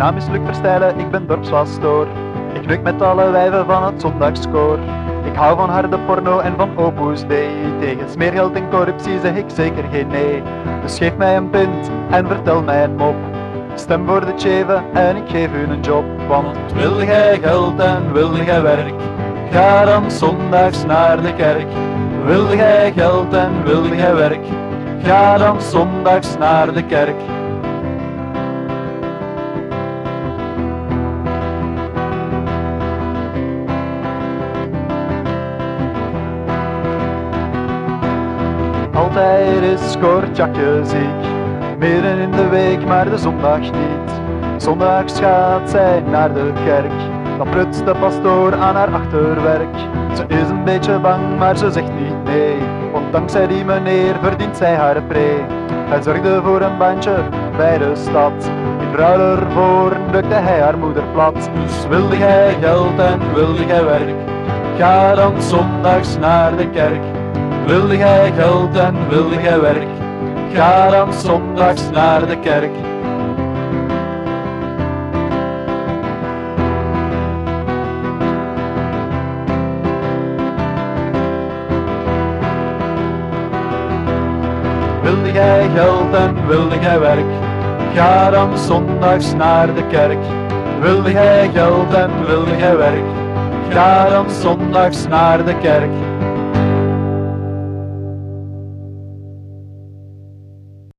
naam is Luc Verstijlen, ik ben dorpspastoor. Ik neuk met alle wijven van het zondagskoor. Ik hou van harde porno en van Opus Dei. Tegen smeergeld en corruptie zeg ik zeker geen nee. Dus geef mij een pint en vertel mij een mop. Stem voor de tjeven en ik geef u een job. Want wil jij geld en wil jij werk, ga dan zondags naar de kerk. Wil jij geld en wil jij werk, ga dan zondags naar de kerk. Altijd is Kortjakje ziek, midden in de week, maar de zondag niet. Zondags gaat zij naar de kerk, dan prutst de pastoor aan haar achterwerk. Ze is een beetje bang, maar ze zegt niet nee, want dankzij die meneer verdient zij haar pre. Hij zorgde voor een baantje bij de stad, in ruil ervoor drukte hij haar moeder plat. Dus wilde jij geld en wilde jij werk, ga dan zondags naar de kerk. Wilde jij geld en wilde jij werk, ga dan zondags naar de kerk. Wilde jij geld en wilde jij werk, ga dan zondags naar de kerk. Wilde jij geld en wilde jij werk, ga dan zondags naar de kerk.